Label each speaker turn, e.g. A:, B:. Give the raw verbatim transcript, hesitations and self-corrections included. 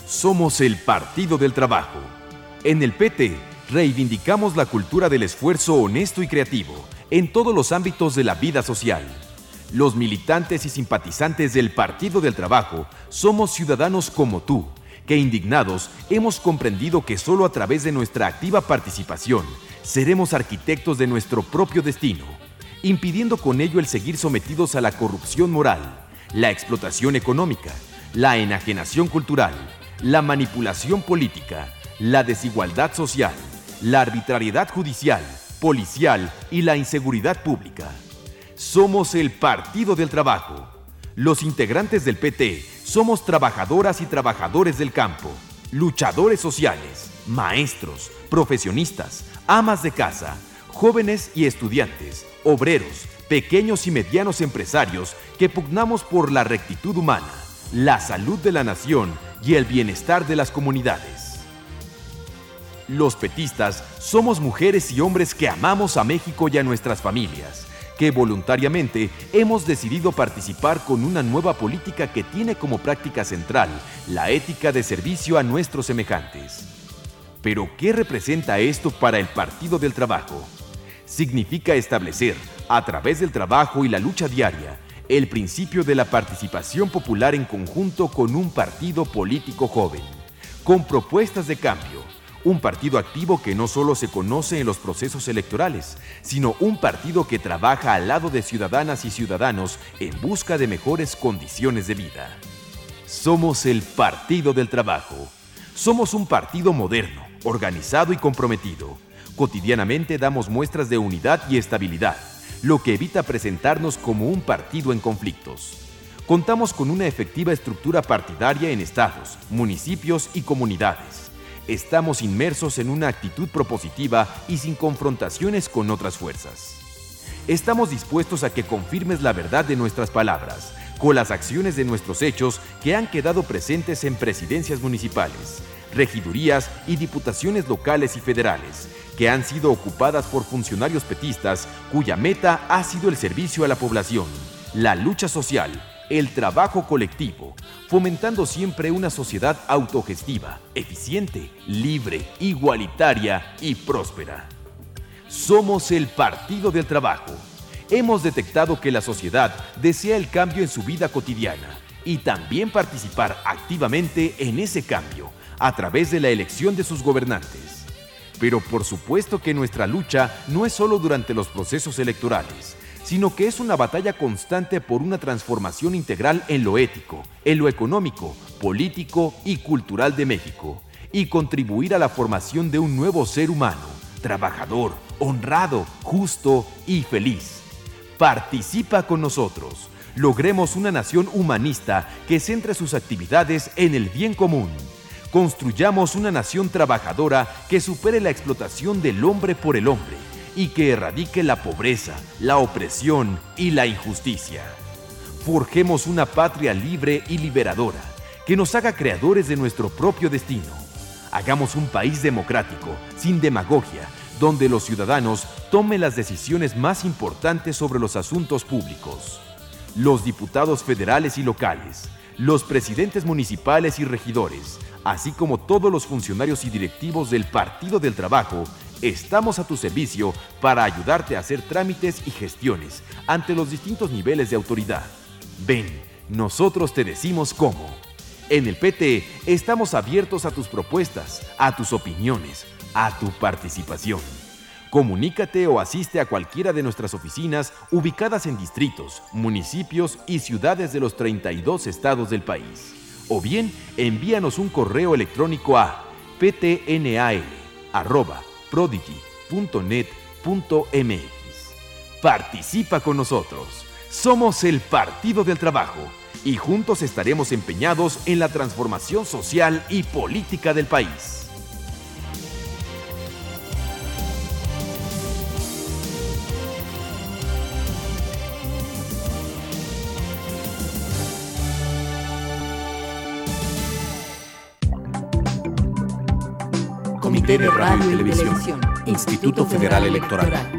A: Somos el Partido del Trabajo. En el P T reivindicamos la cultura del esfuerzo honesto y creativo en todos los ámbitos de la vida social. Los militantes y simpatizantes del Partido del Trabajo somos ciudadanos como tú, que indignados hemos comprendido que solo a través de nuestra activa participación seremos arquitectos de nuestro propio destino, impidiendo con ello el seguir sometidos a la corrupción moral, la explotación económica, la enajenación cultural, la manipulación política, la desigualdad social, la arbitrariedad judicial, policial y la inseguridad pública. Somos el Partido del Trabajo. Los integrantes del P T somos trabajadoras y trabajadores del campo, luchadores sociales, maestros, profesionistas, amas de casa, jóvenes y estudiantes, obreros, pequeños y medianos empresarios que pugnamos por la rectitud humana, la salud de la nación y el bienestar de las comunidades. Los petistas somos mujeres y hombres que amamos a México y a nuestras familias, que voluntariamente hemos decidido participar con una nueva política que tiene como práctica central la ética de servicio a nuestros semejantes. Pero, ¿qué representa esto para el Partido del Trabajo? Significa establecer, a través del trabajo y la lucha diaria, el principio de la participación popular en conjunto con un partido político joven, con propuestas de cambio, un partido activo que no solo se conoce en los procesos electorales, sino un partido que trabaja al lado de ciudadanas y ciudadanos en busca de mejores condiciones de vida. Somos el Partido del Trabajo. Somos un partido moderno, organizado y comprometido. Cotidianamente damos muestras de unidad y estabilidad, lo que evita presentarnos como un partido en conflictos. Contamos con una efectiva estructura partidaria en estados, municipios y comunidades. Estamos inmersos en una actitud propositiva y sin confrontaciones con otras fuerzas. Estamos dispuestos a que confirmes la verdad de nuestras palabras, con las acciones de nuestros hechos que han quedado presentes en presidencias municipales, regidurías y diputaciones locales y federales, que han sido ocupadas por funcionarios petistas cuya meta ha sido el servicio a la población, la lucha social, el trabajo colectivo, fomentando siempre una sociedad autogestiva, eficiente, libre, igualitaria y próspera. Somos el Partido del Trabajo. Hemos detectado que la sociedad desea el cambio en su vida cotidiana y también participar activamente en ese cambio a través de la elección de sus gobernantes. Pero por supuesto que nuestra lucha no es solo durante los procesos electorales, sino que es una batalla constante por una transformación integral en lo ético, en lo económico, político y cultural de México, y contribuir a la formación de un nuevo ser humano, trabajador, honrado, justo y feliz. Participa con nosotros. Logremos una nación humanista que centre sus actividades en el bien común. Construyamos una nación trabajadora que supere la explotación del hombre por el hombre y que erradique la pobreza, la opresión y la injusticia. Forjemos una patria libre y liberadora que nos haga creadores de nuestro propio destino. Hagamos un país democrático, sin demagogia, donde los ciudadanos tomen las decisiones más importantes sobre los asuntos públicos. Los diputados federales y locales, los presidentes municipales y regidores, así como todos los funcionarios y directivos del Partido del Trabajo, estamos a tu servicio para ayudarte a hacer trámites y gestiones ante los distintos niveles de autoridad. Ven, nosotros te decimos cómo. En el P T estamos abiertos a tus propuestas, a tus opiniones, a tu participación. Comunícate o asiste a cualquiera de nuestras oficinas ubicadas en distritos, municipios y ciudades de los treinta y dos estados del país. O bien, envíanos un correo electrónico a p t n a l arroba prodigy punto net punto m x. Participa con nosotros. Somos el Partido del Trabajo y juntos estaremos empeñados en la transformación social y política del país.
B: Comité de Radio y Televisión, Instituto Federal Electoral.